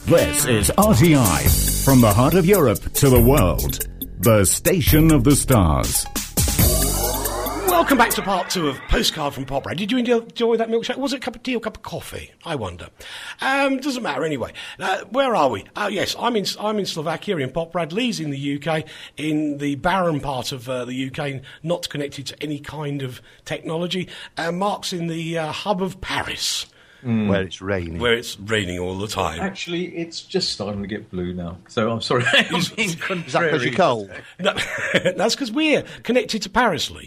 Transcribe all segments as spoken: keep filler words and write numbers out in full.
This is R T I, from the heart of Europe to the world, the station of the stars. Welcome back to part two of Postcard from Pop Brad. Did you enjoy that milkshake? Was it a cup of tea or a cup of coffee? I wonder. Um, doesn't matter anyway. Uh, where are we? Oh, yes, I'm in I'm in Slovakia in Pop Brad. Lee's in the U K, in the barren part of uh, the U K, not connected to any kind of technology. Uh, Mark's in the uh, hub of Paris. Mm. Where it's raining. Where it's raining all the time. Actually, it's just starting to get blue now. So I'm sorry. I'm being Is that because you're cold? No, that's because we're connected to Paris, Lee.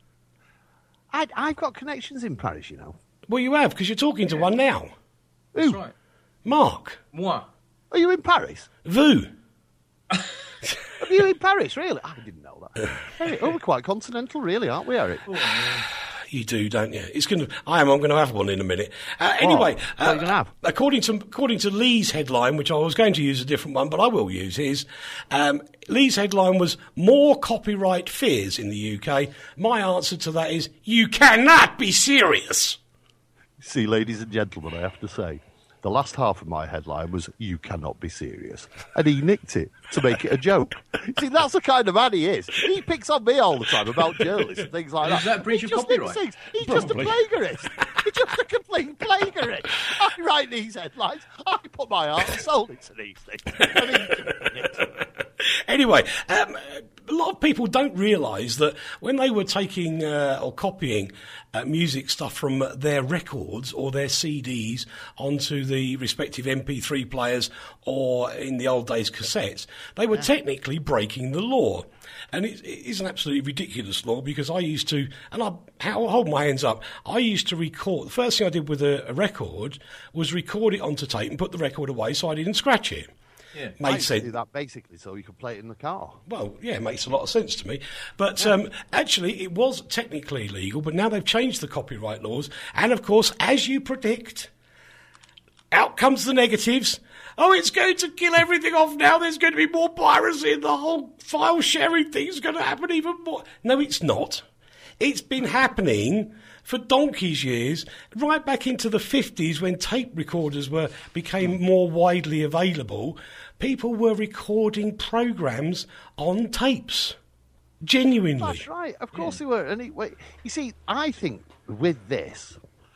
I, I've got connections in Paris, you know. Well, you have, because you're talking to one now. That's Who? right. Mark. Moi. Are you in Paris? Vous. Are you in Paris, really? I didn't know that. Hey, oh, we're quite continental, really, aren't we, Eric? Oh, yeah. You do, don't you? It's going to. I am. I'm going to have one in a minute. Uh, anyway, what are you going to have? according to according to Lee's headline, which I was going to use a different one, but I will use his. Um, Lee's headline was "More copyright fears in the U K." My answer to that is: you cannot be serious. See, ladies and gentlemen, I have to say, the last half of my headline was "You cannot be serious," and he nicked it to make it a joke. See, that's the kind of man he is. He picks on me all the time about journalists and things like that. Is that breach of copyright? He's He's just a plagiarist. He's just a complete plagiarist. I write these headlines. I put my heart and soul into these things. And he just nicks them. Anyway, um, a lot of people don't realise that when they were taking uh, or copying uh, music stuff from their records or their C Ds onto the respective M P three players or, in the old days, cassettes, they were technically breaking the law. And it, it is an absolutely ridiculous law because I used to, and I I'll hold my hands up, I used to record, the first thing I did with a, a record was record it onto tape and put the record away so I didn't scratch it. Yeah. I Made used to do sense. that basically so you could play it in the car. Well, yeah, it makes a lot of sense to me. But um, actually, it was technically illegal, but now they've changed the copyright laws. And, of course, as you predict, out comes the negatives. Oh, it's going to kill everything off now. There's going to be more piracy and the whole file sharing thing's going to happen even more. No, it's not. It's been happening for donkey's years, right back into the fifties when tape recorders were became more widely available. People were recording programmes on tapes. Genuinely. That's right. Of course they were. And it, wait, you see, I think with this,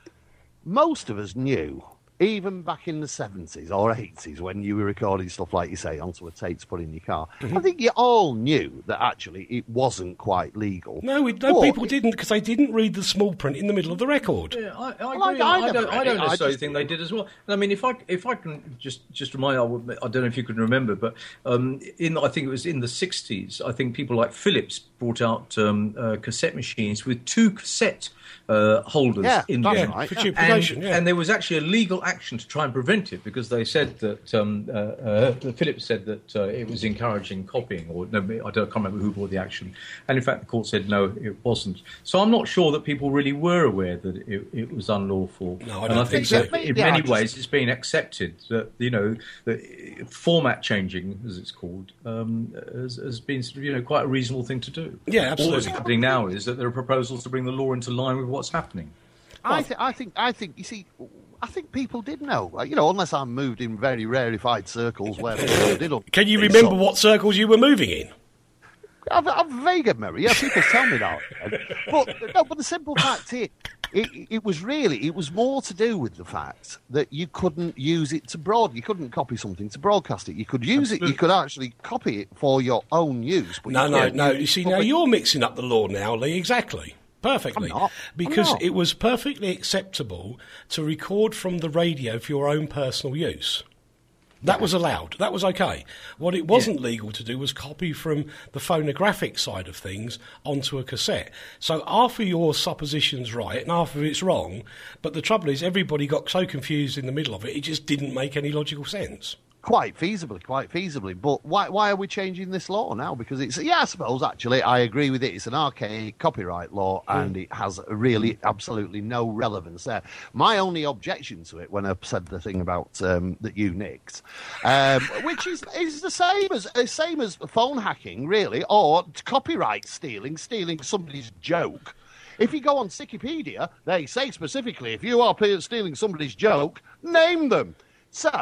most of us knew, even back in the seventies or eighties, when you were recording stuff like you say onto a tape to put in your car, Mm-hmm. I think you all knew that actually it wasn't quite legal. No, we, no But people it- didn't because they didn't read the small print in the middle of the record. Yeah, I, I agree. Well, I- I I, never don't, I read don't it. I necessarily just- think they did as well. I mean, if I if I can just just remind, I, would, I don't know if you can remember, but um, in I think it was in the sixties. I think people like Philips brought out um, uh, cassette machines with two cassette uh, holders Yeah, in that's them. right. For yeah. duplication, And, yeah. and there was actually a legal action to try and prevent it because they said that um, uh, uh, Phillips said that uh, it was encouraging copying, or no, I, don't, I can't remember who brought the action. And in fact, the court said no, it wasn't. So I'm not sure that people really were aware that it, it was unlawful. No, I and don't I think think so. that in Yeah, many I just- ways it's been accepted that you know that format changing, as it's called, um, has, has been sort of, you know quite a reasonable thing to do. Yeah, All absolutely. that's happening now is that there are proposals to bring the law into line with what's happening. I, th- I think, I think, you see, I think people did know. Like, you know, unless I'm moved in very rarefied circles where people did. Can you remember what circles you were moving in? I've, I've vague memory. Yeah, people tell me that. But no, but the simple fact is, it, it was really, it was more to do with the fact that you couldn't use it to broad. You couldn't copy something to broadcast it. You could use it. You could actually copy it for your own use. But No, you no, couldn't no. use You it see, for now public- you're mixing up the law now, Lee, exactly. Perfectly. I'm not. I'm Because not. it was perfectly acceptable to record from the radio for your own personal use. That was allowed. That was okay. What it wasn't legal to do was copy from the phonographic side of things onto a cassette. So half of your supposition's right and half of it's wrong, but the trouble is everybody got so confused in the middle of it, it just didn't make any logical sense. Quite feasibly, quite feasibly. But why why are we changing this law now? Because it's, yeah, I suppose, actually, I agree with it. It's an archaic copyright law and it has really absolutely no relevance there. My only objection to it, when I said the thing about um, that you nicked, um, which is is the same as uh, same as phone hacking, really, or copyright stealing, stealing somebody's joke. If you go on Wikipedia, they say specifically, if you are stealing somebody's joke, name them. So,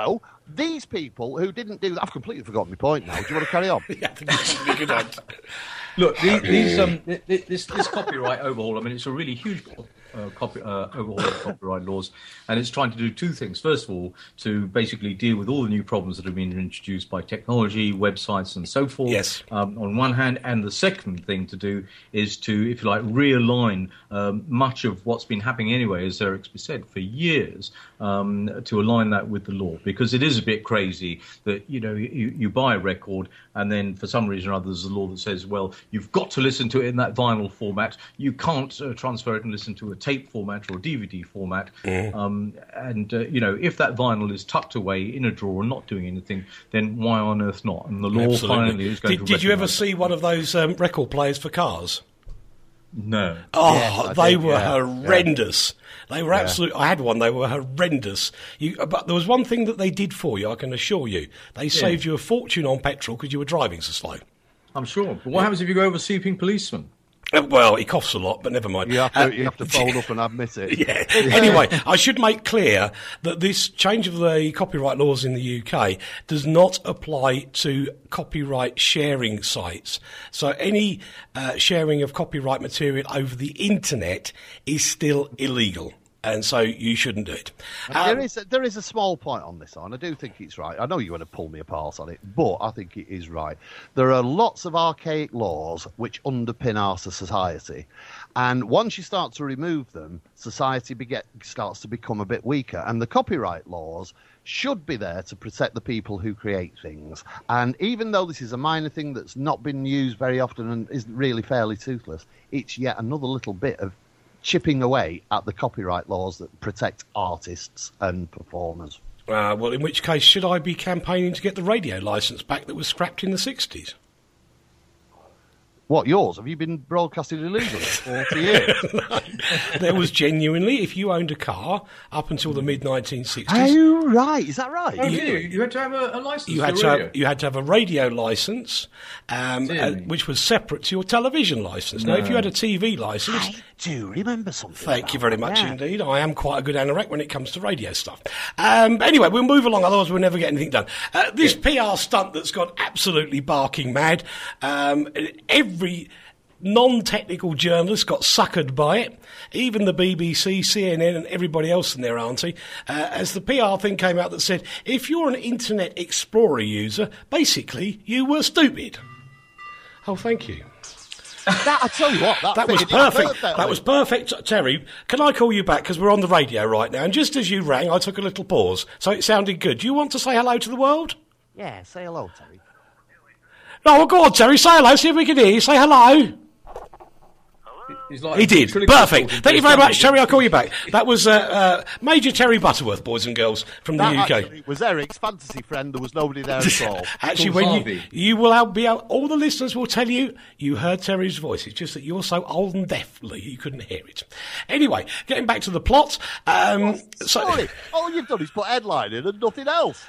These people who didn't do that, I've completely forgotten my point now. Do you want to carry on? Yeah, I think it's a good idea. Look, these, these um, this, this this copyright overhaul. I mean, it's a really huge uh, copy, uh, overhaul of copyright laws, and it's trying to do two things. First of all, to basically deal with all the new problems that have been introduced by technology, websites, and so forth. Yes. Um, on one hand, and the second thing to do is to, if you like, realign um, much of what's been happening anyway, as Eric's said, for years, um, to align that with the law, because it is a bit crazy that you know you, you buy a record and then for some reason or other there's a law that says, well, you've got to listen to it in that vinyl format. You can't uh, transfer it and listen to a tape format or a D V D format. Mm. Um, and, uh, you know, if that vinyl is tucked away in a drawer and not doing anything, then why on earth not? And the law Absolutely. finally is going did, to Did you ever that. see one of those um, record players for cars? No. Oh, Yes, they did, were yeah, horrendous. yeah. They were absolutely... I had one. They were horrendous. You, but there was one thing that they did for you, I can assure you. They saved you a fortune on petrol because you were driving so slow. I'm sure. But what happens if you go over sleeping policeman? Uh, Well, he coughs a lot, but never mind. You have to, Uh, you have to fold up and admit it. Yeah. Anyway, I should make clear that this change of the copyright laws in the U K does not apply to copyright sharing sites. So any uh, sharing of copyright material over the internet is still illegal. And so you shouldn't do it. Um, there is a, there is a small point on this, and I do think it's right. I know you want to pull me apart on it, but I think it is right. There are lots of archaic laws which underpin our society, and once you start to remove them, society beget, starts to become a bit weaker. And the copyright laws should be there to protect the people who create things. And even though this is a minor thing that's not been used very often and isn't really fairly toothless, it's yet another little bit of chipping away at the copyright laws that protect artists and performers. Uh, well, in which case, should I be campaigning to get the radio licence back that was scrapped in the sixties? What, yours? Have you been broadcasting illegally for forty years? No. There was genuinely, if you owned a car up until the mid nineteen sixties... Oh, right. Is that right? Oh, you, you, you had to have a, a license You had, for to radio. have, you had to have a radio licence, um, uh, which was separate to your television licence. Now, if you had a T V licence... I do remember something. Thank about you very that, much yeah. indeed. I am quite a good anorak when it comes to radio stuff. Um, anyway, we'll move along, otherwise we'll never get anything done. Uh, this P R stunt that's gone absolutely barking mad. Um, every non-technical journalist got suckered by it. Even the B B C, C N N and everybody else and their auntie. Uh, as the P R thing came out that said, if you're an Internet Explorer user, basically you were stupid. Oh, thank you. That, I tell you what, that, That was fitted in perfect. perfectly. That was perfect. Terry, can I call you back? Because we're on the radio right now. And just as you rang, I took a little pause. So it sounded good. Do you want to say hello to the world? Yeah, say hello, Terry. No, well, go on, Terry. Say hello. See if we can hear you. Say hello. He's like He did. ventriloquist Perfect. talking to Thank you his very family. much, Terry. I'll call you back. That was uh, uh, Major Terry Butterworth, boys and girls, from the That U K. actually was Eric's fantasy friend. There was nobody there at all. Actually, Called when you, Harvey. you will out, be out, all the listeners will tell you you heard Terry's voice. It's just that you're so old and deaf, Lee, you couldn't hear it. Anyway, getting back to the plot. Um, so, Sorry, all you've done is put headline in and nothing else.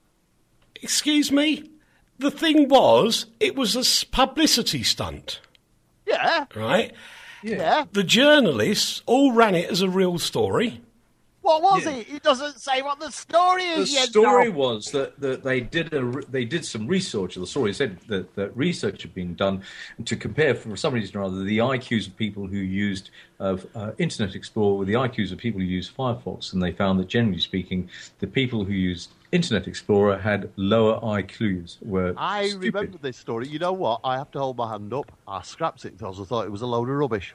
excuse me. The thing was, it was a s- publicity stunt, Yeah, right? yeah. The journalists all ran it as a real story. What was Yeah. it? It doesn't say what the story The is yet. story no. was that, that they did a re- they did some research. The story said that, that research had been done to compare, for some reason or other, the I Qs of people who used of uh, Internet Explorer with the I Qs of people who used Firefox, and they found that, generally speaking, the people who used Internet Explorer had lower I Qs. Were I stupid. remember this story. You know what? I have to hold my hand up. I scrapped it because I thought it was a load of rubbish.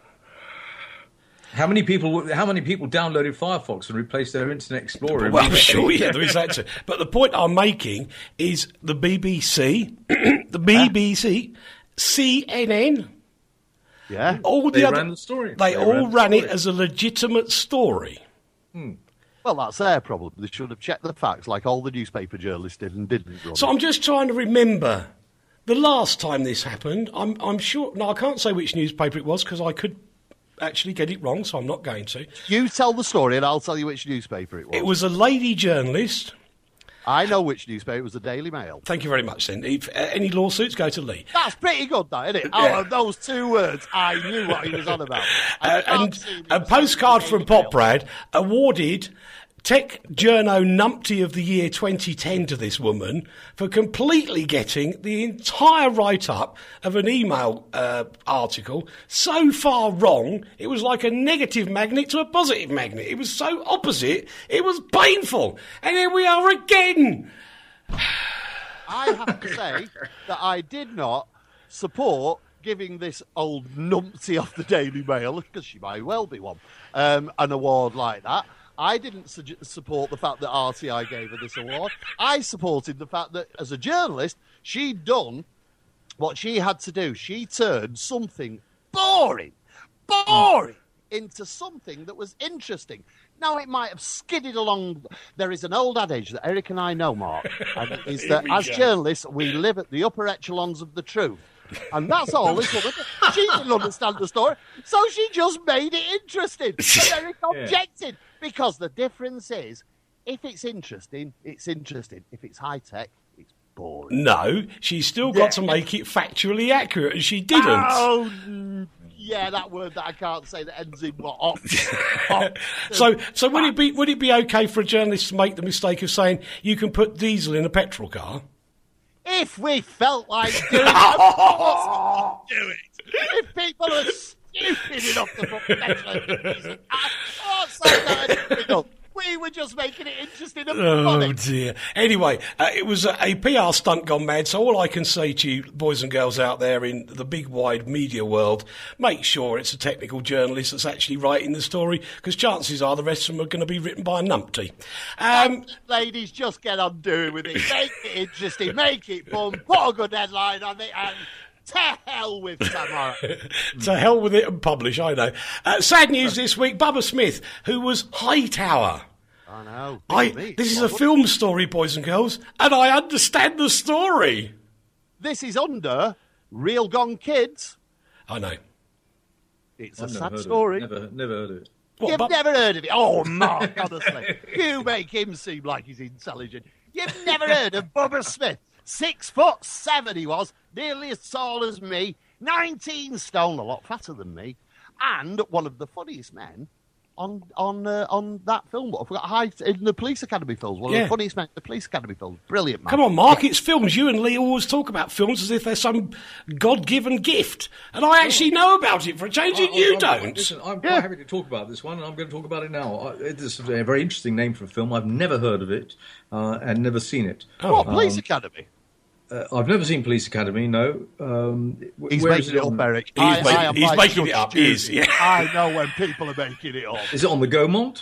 How many people? How many people downloaded Firefox and replaced their Internet Explorer? Well, immediately? sure, yeah, there is that too. But the point I'm making is the B B C, the B B C, C N N, Yeah. all the They other, ran the story. They, They all ran the ran it story. as a legitimate story. Well, that's their problem. They should have checked the facts like all the newspaper journalists did and didn't. Run So I'm just trying to remember the last time this happened. I'm, I'm sure. No, I can't say which newspaper it was because I could actually get it wrong, so I'm not going to. You tell the story and I'll tell you which newspaper it was. It was a lady journalist. I know which newspaper. It was the Daily Mail. Thank you very much, then. If uh, any lawsuits, go to Lee. That's pretty good, that, isn't it? Yeah. Out of those two words, I knew what he was on about. I Uh, can't and see him a saying postcard the from Daily Mail. Pop Brad awarded Tech Journo Numpty of the Year twenty ten to this woman for completely getting the entire write-up of an email uh, article so far wrong, it was like a negative magnet to a positive magnet. It was so opposite, it was painful. And here we are again. I have to say that I did not support giving this old numpty off the Daily Mail, because she may well be one, um, an award like that. I didn't su- support the fact that R T I gave her this award. I supported the fact that, as a journalist, she'd done what she had to do. She turned something boring, boring, into something that was interesting. Now, it might have skidded along. There is an old adage that Eric and I know, Mark, and it is that as journalists, we live at the upper echelons of the truth. And that's all this woman did. She didn't understand the story, so she just made it interesting. And Eric objected. Yeah. Because the difference is, if it's interesting, it's interesting. If it's high-tech, it's boring. No, she's still got yeah. to make it factually accurate, and she didn't. Oh, yeah, that word that I can't say that ends in what? Op. Op. so, so would it be would it be okay for a journalist to make the mistake of saying you can put diesel in a petrol car? If we felt like doing it, of course we do it. If people are stupid enough to put petrol in a diesel car, oh, so that we were just making it interesting and funny. Oh, dear. Anyway, uh, it was a, a P R stunt gone mad, so all I can say to you, boys and girls out there in the big, wide media world, make sure it's a technical journalist that's actually writing the story, because chances are the rest of them are going to be written by a numpty. Um, ladies, just get on doing with it. Make it interesting, make it fun, put a good headline on it, and to hell with Tamara. To hell with it and publish, I know. Uh, sad news this week, Bubba Smith, who was Hightower. I know. I, this is a film story, boys and girls, and I understand the story. This is under Real Gone Kids. I know. It's I've a sad story. Never, never heard of it. What, You've but- never heard of it? Oh, Mark, honestly. You make him seem like he's intelligent. You've never heard of Bubba Smith. Six foot seven he was, nearly as tall as me, nineteen stone, a lot fatter than me, and one of the funniest men on on uh, on that film. I forgot, high, in the Police Academy films, one yeah. of the funniest men in the Police Academy films. Brilliant, man. Come on, Mark, it's films. You and Lee always talk about films as if they're some God-given gift, and I actually know about it for a change, and you I'm, don't. Listen, I'm quite yeah. happy to talk about this one, and I'm going to talk about it now. It's a very interesting name for a film. I've never heard of it uh, and never seen it. Oh. What, Police um, Academy? Uh, I've never seen Police Academy, no. Um, he's making it up, Eric. He's, I, make, I he's like making it up, he is. Yeah. I know when people are making it up. Is it on the Gaumont?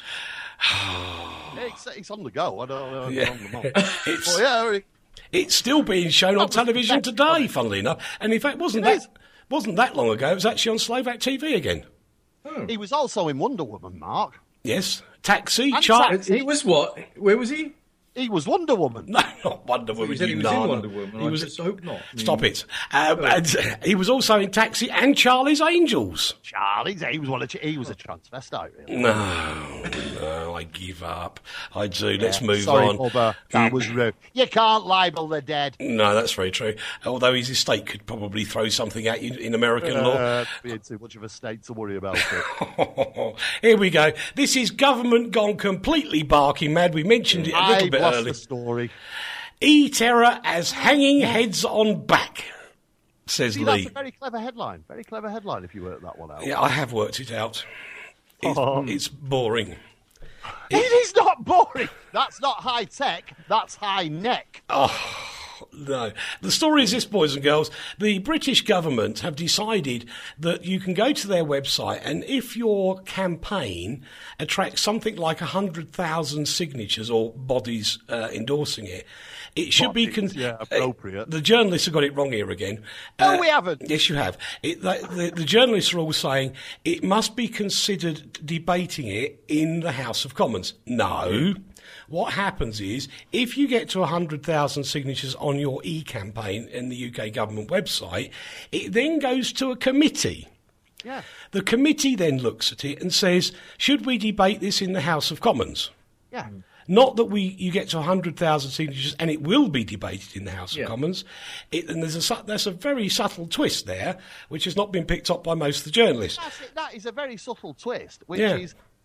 it's, it's on the go. I don't know. Yeah. On the it's, well, yeah, it's still being shown on television today, funnily enough. And in fact, wasn't that, wasn't that long ago. It was actually on Slovak T V again. Oh. He was also in Wonder Woman, Mark. Yes. Taxi. Char- He was what? Where was he? He was Wonder Woman. No, not Wonder Woman. He said he was in Wonder Woman. He I was, just hope not. Stop it. Um, oh. And uh, he was also in Taxi and Charlie's Angels. Charlie's? He was one of. He was a transvestite, really. No, no, I give up. I do. Yeah, Let's move sorry, on. Bubba, that was rude. You can't libel the dead. No, that's very true. Although his estate could probably throw something at you in American uh, law. Being too much of a state to worry about it. Here we go. This is government gone completely barking mad. We mentioned it a little I bit lost earlier. The story. E-terror as hanging heads on back, says See, Lee. That's a very clever headline. Very clever headline if you work that one out. Yeah, I have worked it out. It's, oh. it's boring. It is not boring. That's not high tech. That's high neck. Oh, no. The story is this, boys and girls. The British government have decided that you can go to their website, and if your campaign attracts something like one hundred thousand signatures or bodies uh, endorsing it, it should bodies, be... Con- yeah, appropriate. Uh, the journalists have got it wrong here again. No, uh, we haven't. Yes, you have. It, the, the, the journalists are all saying it must be considered debating it in the House of Commons. No. What happens is, if you get to one hundred thousand signatures on your e-campaign in the U K government website, it then goes to a committee. Yeah. The committee then looks at it and says, should we debate this in the House of Commons? Yeah. Not that we you get to one hundred thousand signatures and it will be debated in the House yeah. of Commons. It, and there's a, there's a very subtle twist there, which has not been picked up by most of the journalists. That's it. That is a very subtle twist, which yeah. is...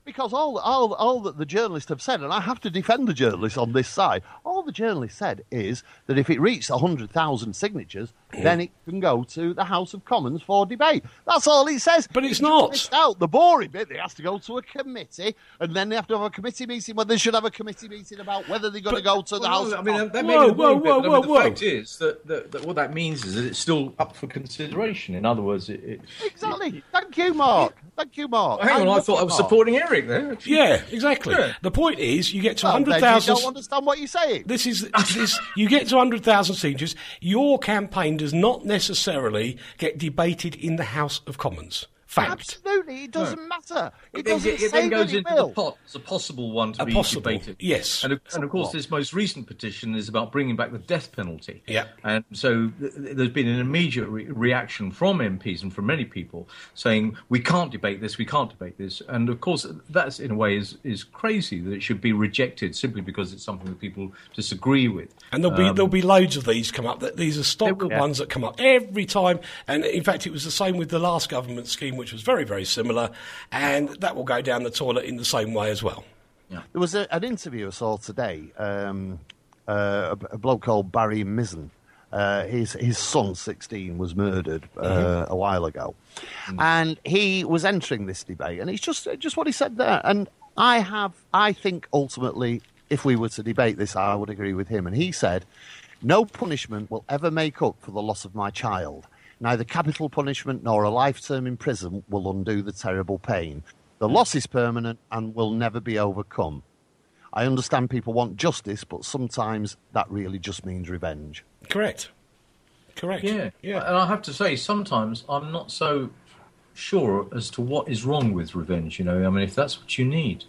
Because all, all, all that the journalists have said, and I have to defend the journalists on this side, all the journalists said is that if it reaches one hundred thousand signatures, mm. then it can go to the House of Commons for debate. That's all it says. But it's not. Missed out the boring bit. It has to go to a committee, and then they have to have a committee meeting where they should have a committee meeting about whether they're going to go to the well, House I of mean, Commons. that may whoa, be the whoa, boring bit, whoa, but I mean, whoa, the whoa. fact is that, that, that what that means is that it's still up for consideration. In other words, it... it exactly. It, Thank you, Mark. Thank you, Mark. Hang on, I thought I was Mark. supporting Eric there. Yeah, exactly. Yeah. The point is, you get to Well, one hundred then thousand... you don't understand what you're saying. This is this. You get to one hundred thousand signatures. Your campaign does not necessarily get debated in the House of Commons. Fact. Absolutely, it doesn't no. matter. It, It, doesn't it, it say then goes that it into will. the pot as a possible one to A be possible, debated. yes. And of, and of course, Somewhat. this most recent petition is about bringing back the death penalty. Yeah. And so th- there's been an immediate re- reaction from M Ps and from many people saying, we can't debate this, we can't debate this. And of course, that's in a way is, is crazy that it should be rejected simply because it's something that people disagree with. And there'll be Um, there'll be loads of these come up. That these are stock will, ones that come up every time. And in fact, it was the same with the last government scheme, which was very very similar. And that will go down the toilet in the same way as well. Yeah. There was a, an interview I saw today. Um, uh, a, a bloke called Barry Mizzen. Uh, his his son, sixteen, was murdered uh, mm-hmm. a while ago, mm. and he was entering this debate. And it's just just what he said there. And I have, I think, ultimately, if we were to debate this, I would agree with him. And he said, "No punishment will ever make up for the loss of my child. Neither capital punishment nor a life term in prison will undo the terrible pain. The loss is permanent and will never be overcome. I understand people want justice, but sometimes that really just means revenge." Correct. Correct. Yeah. Yeah. And I have to say, sometimes I'm not so sure as to what is wrong with revenge. You know, I mean, if that's what you need.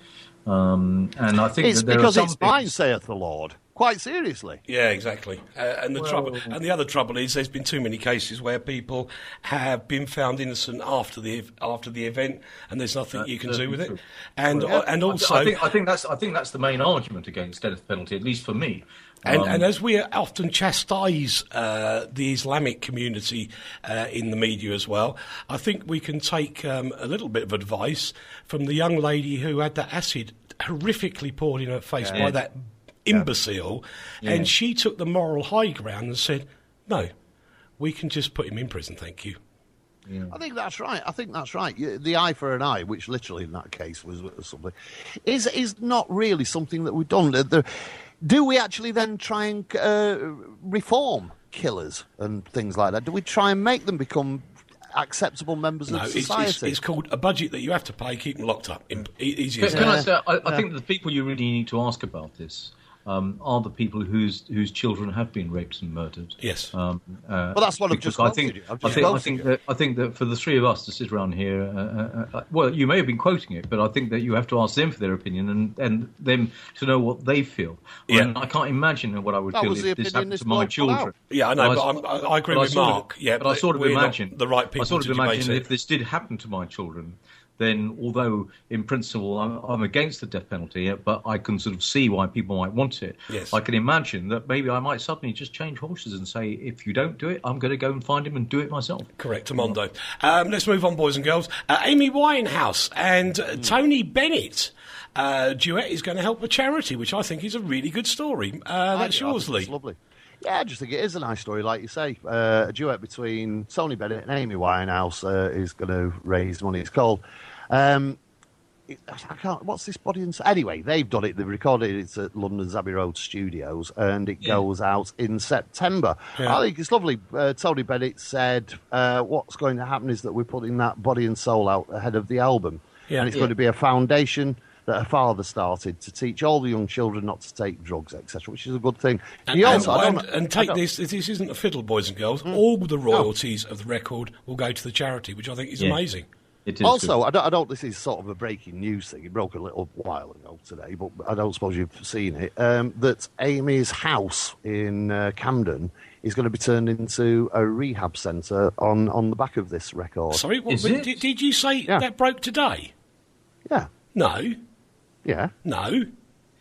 Um, and I think It's that there because are some it's mine, things- saith the Lord. Quite seriously. Yeah, exactly. Uh, and the Well- trouble, and the other trouble is, there's been too many cases where people have been found innocent after the after the event, and there's nothing That's you can do with it. true. And Well, and I- also, I think, I think that's I think that's the main argument against death penalty, at least for me. And, Um, and as we often chastise uh, the Islamic community uh, in the media as well, I think we can take um, a little bit of advice from the young lady who had that acid horrifically poured in her face Yeah. by that imbecile, Yeah. and she took the moral high ground and said, no, we can just put him in prison, thank you. yeah. I think that's right. I think that's right. You- The eye for an eye, which literally in that case was was something, is is not really something that we've done. The- the- do we actually then try and uh, reform killers and things like that? Do we try and make them become acceptable members No, of it's, society? it's, it's called a budget that you have to pay, keep them locked up. In, e- easy Can, as can that. I say, I, I Yeah. think the people you really need to ask about this um, are the people whose whose children have been raped and murdered. Yes. Um, uh, Well, that's what I've because just I quoted think, you. I've I just think, I quoted think you. that I think that for the three of us to sit around here, uh, uh, uh, well, you may have been quoting it, but I think that you have to ask them for their opinion and, and them to know what they feel. Yeah. And I can't imagine what I would That feel was the if this opinion happened this to my bloke put children. out. Yeah, I know, But but I- I'm, I, I agree but I with sort of- Mark. Yeah, but I sort of we're not imagine the right people I sort to of imagine debate that it. if this did happen to my children, then although in principle I'm, I'm against the death penalty, but I can sort of see why people might want it. Yes. I can imagine that maybe I might suddenly just change horses and say, if you don't do it, I'm going to go and find him and do it myself. Correct, Amondo. Um, let's move on, boys and girls. Uh, Amy Winehouse and uh, Tony Bennett. Uh, duet is going to help a charity, which I think is a really good story. Uh, I that's do. I yours, think Lee. it's lovely. Yeah, I just think it is a nice story, like you say. Uh, a duet between Tony Bennett and Amy Winehouse uh, is going to raise money. It's called. Um, it, I can't. What's this body? And, anyway, they've done it. They've recorded it at London's Abbey Road Studios, and it Yeah. goes out in September. Yeah. I think it's lovely. Uh, Tony Bennett said, uh, "What's going to happen is that we're putting that body and soul out ahead of the album, Yeah. and it's Yeah. going to be a foundation." That her father started to teach all the young children not to take drugs, et cetera, which is a good thing. And, He and, also, I don't- and, and I take don't- this, this isn't a fiddle, boys and girls. All the royalties of the record will go to the charity, which I think is Yeah. amazing. It is Also, good. I don't, I don't. This is sort of a breaking news thing. It broke a little while ago today, but I don't suppose you've seen it. Um, that Amy's house in uh, Camden is going to be turned into a rehab centre on, on the back of this record. Sorry, what, Is but it? did, did you say Yeah. that broke today? Yeah, No, yeah. no.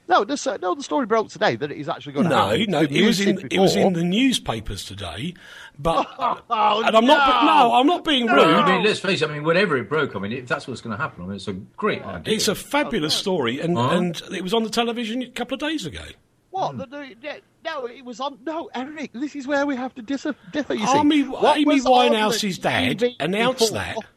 No, this, uh, no, the story broke today that it is actually going to No, happen. no, it was in it was in the newspapers today, but Oh, and I'm no. not. No, I'm not being rude. I mean, let's face it. I mean, whenever it broke, I mean, if that's what's going to happen, I mean, it's a great idea. It's a fabulous story, and Huh? and it was on the television a couple of days ago. What? The, the, the, no, it was on. No, Eric, this is where we have to dis- differ. You see, Amy, What Amy was on the Winehouse's dad T V announced before, that.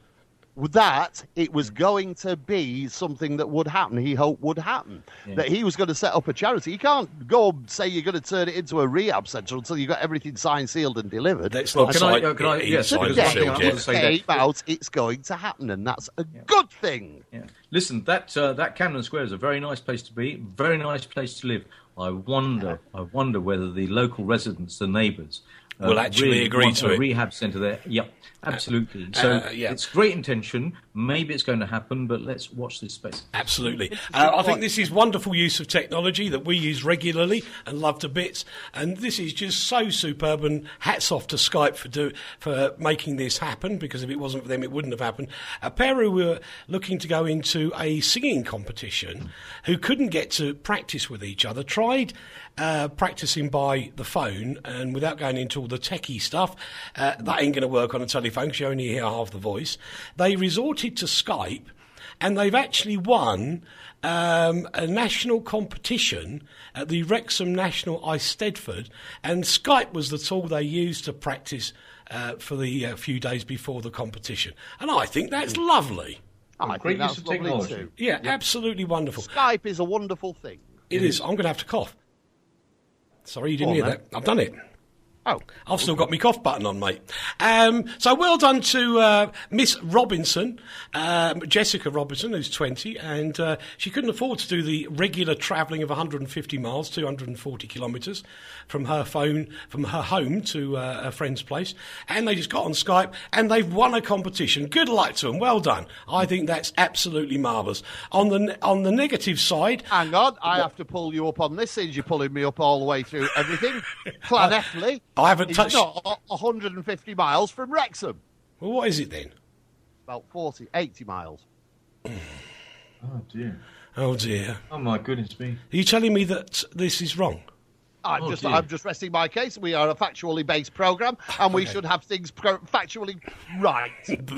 That it was going to be something that would happen. He hoped would happen. Yeah. That he was going to set up a charity. You can't go and say you're going to turn it into a rehab centre until you've got everything signed, sealed, and delivered. That's Well, not can I- signed- uh, can I- it- yes, it's because signed one thing I and want sealed, to say yeah. that- Came out, it's going to happen, and that's a good thing. Yeah. Listen, that uh, that Camden Square is a very nice place to be, very nice place to live. I wonder, I wonder whether the local residents, the neighbours, uh, Will actually really agree want to a it. rehab centre there. Yep, absolutely. So uh, yeah. it's great intention. Maybe it's going to happen, but let's watch this space. Absolutely. Uh, I think this is wonderful use of technology that we use regularly and love to bits. And this is just so superb. And hats off to Skype for do, for making this happen, because if it wasn't for them, it wouldn't have happened. A pair who were looking to go into a singing competition, who couldn't get to practice with each other, tried uh, practicing by the phone, and without going into all the techie stuff, uh, that ain't going to work on a telephone because you only hear half the voice. They resorted to Skype, and they've actually won um, a national competition at the Wrexham National Eisteddfod, and Skype was the tool they used to practice uh, for the uh, few days before the competition. And I think that's lovely. I Great think use that's of lovely technology. too. Yeah, absolutely wonderful. Skype is a wonderful thing. It is. I'm going to have to cough. Sorry, you didn't Go on, hear that. I've done it. Oh, I've still got my cough button on, mate. Um, so well done to uh, Miss Robinson, um, Jessica Robinson, who's twenty, and uh, she couldn't afford to do the regular travelling of one hundred fifty miles, two hundred forty kilometres, from her phone, from her home to uh, a friend's place, and they just got on Skype, and they've won a competition. Good luck to them. Well done. I think that's absolutely marvellous. On the on the negative side, hang on, I have to pull you up on this since you're pulling me up all the way through everything. Llanelli I haven't is touched- not one hundred fifty miles from Wrexham. well, what is it then? About forty, eighty miles. Oh dear. Oh dear. Oh my goodness me. Are you telling me that this is wrong? I'm Oh, just, dear. I'm just resting my case. We are a factually based programme, and we should have things pro- factually right.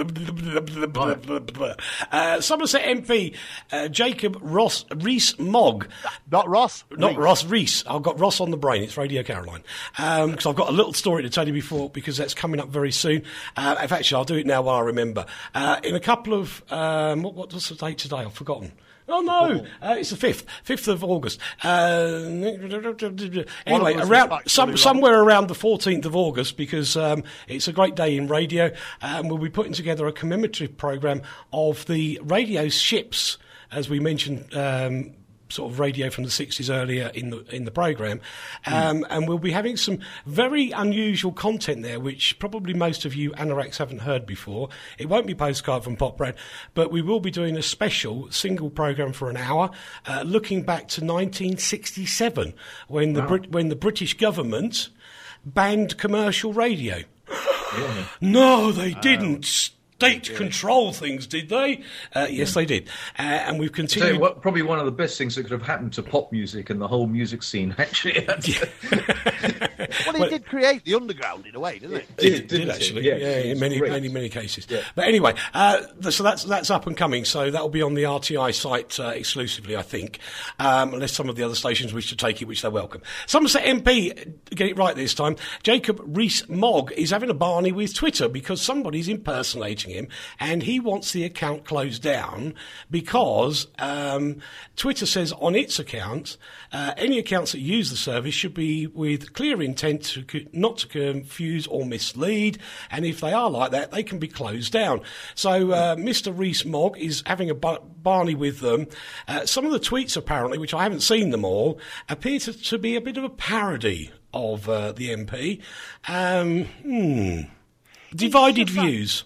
uh, Somerset M P uh, Jacob Ross Rees-Mogg. Not Ross. Not Rees. Ross Rees. I've got Ross on the brain. It's Radio Caroline. Because I've got a little story to tell you before, because that's coming up very soon. Uh, in fact, I'll do it now while I remember. Uh, in a couple of... Um, what, what's the date today? I've forgotten. Oh, no. Uh, it's the fifth. fifth of August. Uh, anyway, us around was factually some, wrong. somewhere around the fourteenth of August, because um, it's a great day in radio, and we'll be putting together a commemorative programme of the radio ships, as we mentioned, um, sort of radio from the sixties earlier in the in the programme, um, and we'll be having some very unusual content there, which probably most of you anoraks haven't heard before. It won't be Postcard from Pop Brad, but we will be doing a special single programme for an hour, uh, looking back to nineteen sixty-seven, when the Brit- when the British government banned commercial radio. Yeah. No, they didn't. State control things, did they? Uh, yes, they did. Uh, and we've Tell you continued. what, probably one of the best things that could have happened to pop music and the whole music scene, actually. Well, he did create the underground in a way, didn't he? It Did- did, didn't it? actually, Yeah, yeah, in it's many, great. many, many cases. But anyway, uh, th- so that's that's up and coming. So that will be on the R T I site uh, exclusively, I think, um, unless some of the other stations wish to take it, which they're welcome. Somerset M P, get it right this time. Jacob Rees-Mogg is having a Barney with Twitter because somebody's impersonating him, and he wants the account closed down because um, Twitter says on its account, uh, any accounts that use the service should be with clear intent to co- not to confuse or mislead, and if they are like that, they can be closed down. So uh, Mister Rees-Mogg is having a bar- Barney with them. Uh, some of the tweets, apparently, which I haven't seen them all, appear to, to be a bit of a parody of uh, the M P. Um, hmm. Divided views.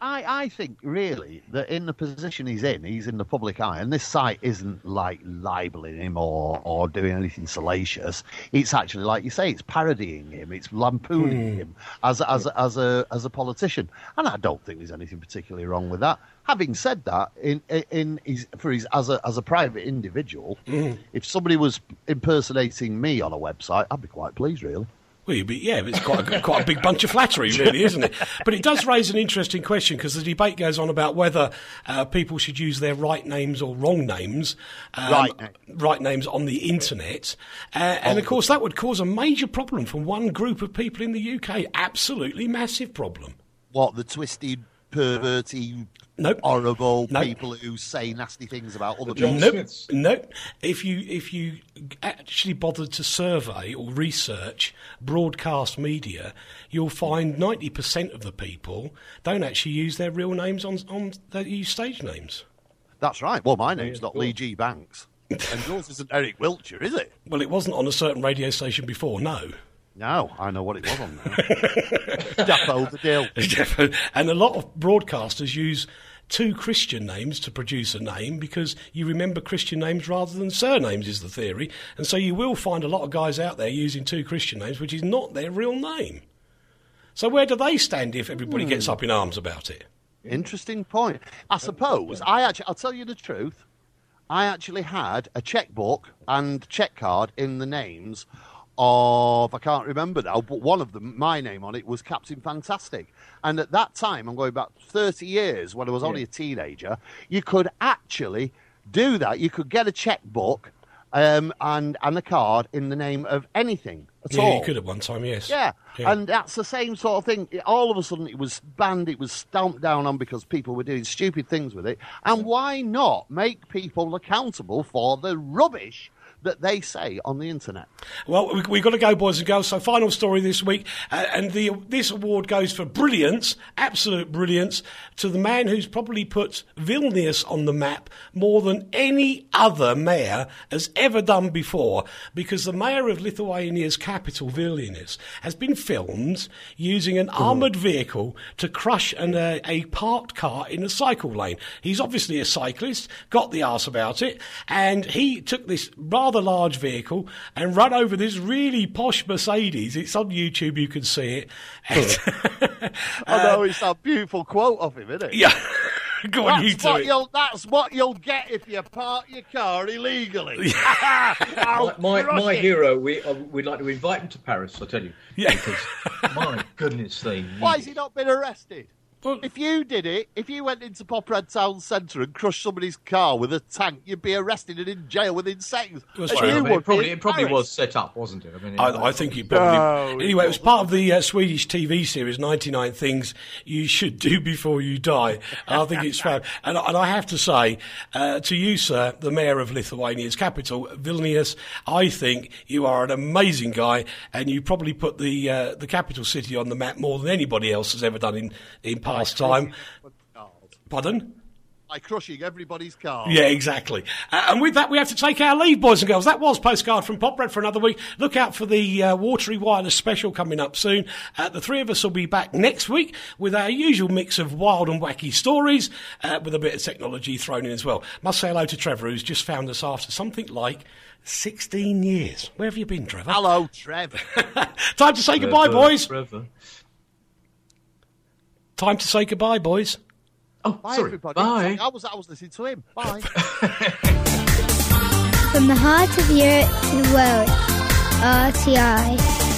I, I think really that in the position he's in, he's in the public eye, and this site isn't like libeling him or, or doing anything salacious. It's actually, like you say, it's parodying him, it's lampooning mm. him as a, as a, as a as a politician, and I don't think there's anything particularly wrong with that. Having said that, in in his for his as a as a private individual, mm. if somebody was impersonating me on a website, I'd be quite pleased, really. Well, you'd be, yeah, it's quite a, quite a big bunch of flattery, really, isn't it? But it does raise an interesting question, because the debate goes on about whether uh, people should use their right names or wrong names, um, right. right names on the internet. Uh, and, of course, that would cause a major problem for one group of people in the U K. Absolutely massive problem. What, the twisted, perverty... Nope. Horrible nope. people who say nasty things about other John people. Nope. Nope. If you if you actually bothered to survey or research broadcast media, you'll find ninety percent of the people don't actually use their real names on on they use stage names. That's right. Well, my name's not Lee G. Banks, and yours isn't Eric Wiltshire, is it? Well, it wasn't on a certain radio station before. No. No, I know what it was on now. Defo the Dill. And a lot of broadcasters use two Christian names to produce a name, because you remember Christian names rather than surnames, is the theory. And so you will find a lot of guys out there using two Christian names, which is not their real name. So where do they stand if everybody hmm. gets up in arms about it? Interesting point. I suppose, I actually, I'll tell you the truth, I actually had a checkbook and check card in the names of, I can't remember now, but one of them, my name on it, was Captain Fantastic. And at that time, I'm going back thirty years, when I was only yeah. a teenager, you could actually do that. You could get a checkbook um, and, and a card in the name of anything at yeah, all. Yeah, you could at one time, yes. Yeah. yeah, and that's the same sort of thing. All of a sudden, it was banned, it was stamped down on because people were doing stupid things with it. And why not make people accountable for the rubbish that they say on the internet? Well, we, we've got to go, boys and girls. So, final story this week, uh, and the this award goes for brilliance, absolute brilliance, to the man who's probably put Vilnius on the map more than any other mayor has ever done before, because the mayor of Lithuania's capital, Vilnius, has been filmed using an armoured vehicle to crush an, uh, a parked car in a cycle lane. He's obviously a cyclist, got the arse about it, and he took this rather large vehicle and run over this really posh Mercedes. It's on YouTube, you can see it. And, I know, it's that beautiful quote of him, isn't it? Yeah. Go on, that's, you what do you'll, that's what you'll get if you park your car illegally. my my, my hero, we, uh, we'd like to invite him to Paris, I tell you. Yeah. Because, my goodness, they why has he not been arrested? Well, if you did it, if you went into Popred Town Centre and crushed somebody's car with a tank, you'd be arrested and in jail within seconds. Well, and you I mean, would it probably, in it probably Paris. was set up, wasn't it? I mean, it I, I think it probably... No, anyway, it was part of the uh, Swedish T V series ninety-nine Things You Should Do Before You Die. I think it's fab. And, and I have to say, uh, to you, sir, the mayor of Lithuania's capital, Vilnius, I think you are an amazing guy, and you probably put the uh, the capital city on the map more than anybody else has ever done in, in past time. Pardon? By crushing everybody's car. Yeah, exactly. Uh, and with that, we have to take our leave, boys and girls. That was Postcard from Popred for another week. Look out for the uh, Watery Wireless special coming up soon. Uh, the three of us will be back next week with our usual mix of wild and wacky stories, uh, with a bit of technology thrown in as well. Must say hello to Trevor, who's just found us after something like sixteen years. Where have you been, Trevor? Hello, Trevor. Time to say Trevor, goodbye, boys. Trevor. Time to say goodbye, boys. Oh, Bye, sorry. everybody. Bye. I was, I was listening to him. Bye. From the heart of Europe to the world, R T I.